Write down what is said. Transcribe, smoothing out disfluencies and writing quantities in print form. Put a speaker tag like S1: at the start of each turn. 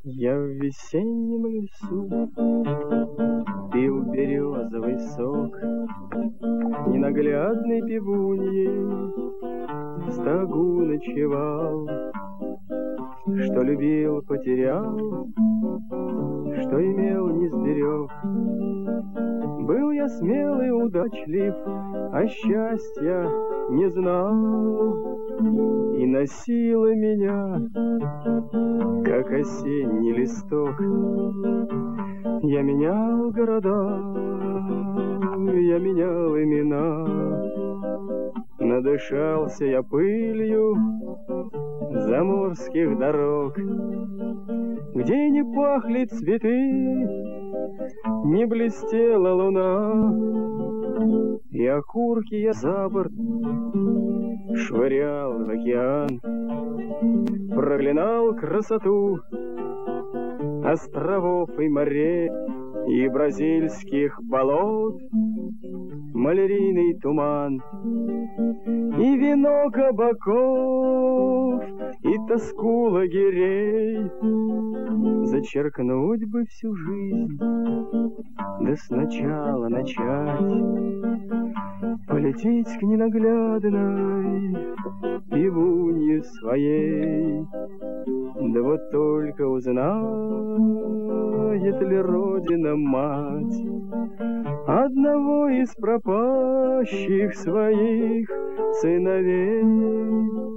S1: Я в весеннем лесу пил березовый сок, ненаглядной пивуньей в стогу ночевал. Что любил, потерял, что имел, не сберег. Был я смелый, удачлив, а счастья не знал. И носило меня, как осенний листок. Я менял города, я менял имена. Надышался я пылью заморских дорог, где не пахли цветы, не блестела луна, и окурки я за борт швырял в океан. Проклинал красоту островов и морей, и бразильских болот малярийный туман, и вино кабаков, и тоску лагерей. Зачеркнуть бы всю жизнь, да сначала начать, полететь к ненаглядной пивунье своей. Да вот только узнает ли Родина мать одного из пропащих своих сыновей.